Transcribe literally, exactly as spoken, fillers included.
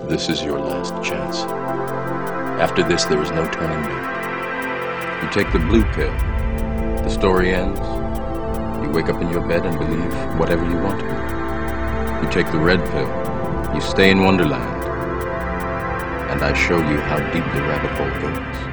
This is your last chance. After this, there is no turning back. You take the blue pill. The story ends. You wake up in your bed and believe whatever you want to. You take the red pill. You stay in Wonderland. And I show you how deep the rabbit hole goes.